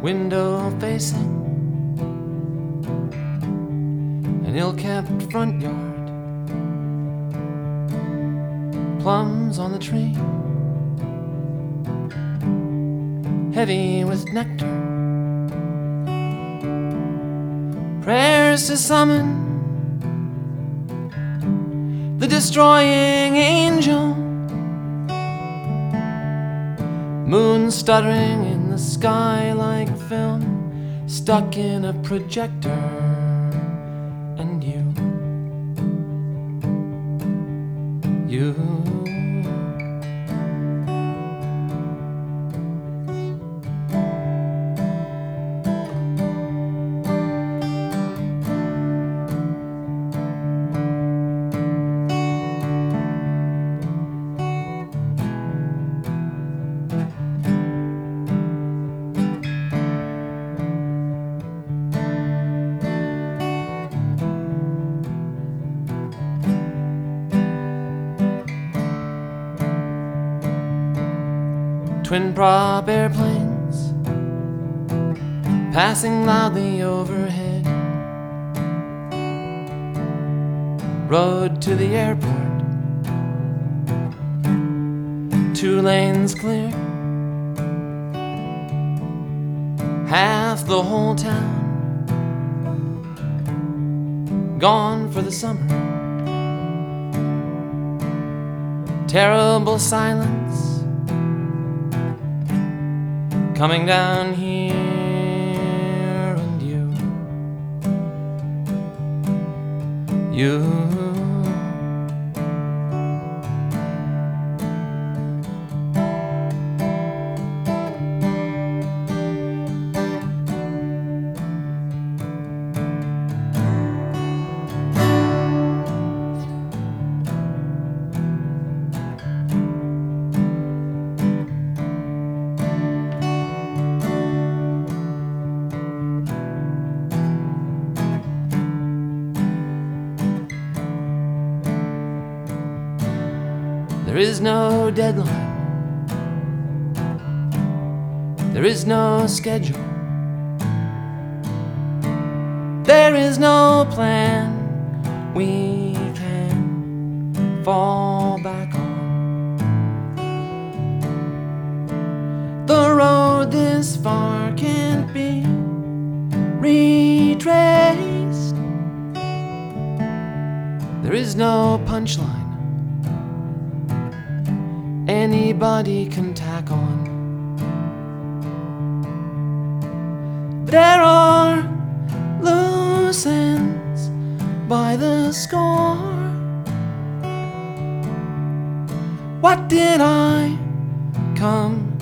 window facing an ill-kept front yard, plums on the tree, heavy with nectar, prayers to summon the destroying angel, moon stuttering in the sky like film stuck in a projector, and you. Twin prop airplanes passing loudly overhead, road to the airport, 2 lanes clear, half the whole town gone for the summer, terrible silence coming down here, and you. There is no deadline, there is no schedule, there is no plan we can fall back on. The road this far can't be retraced. There is no punchline anybody can tack on. There are loose ends by the score. What did I come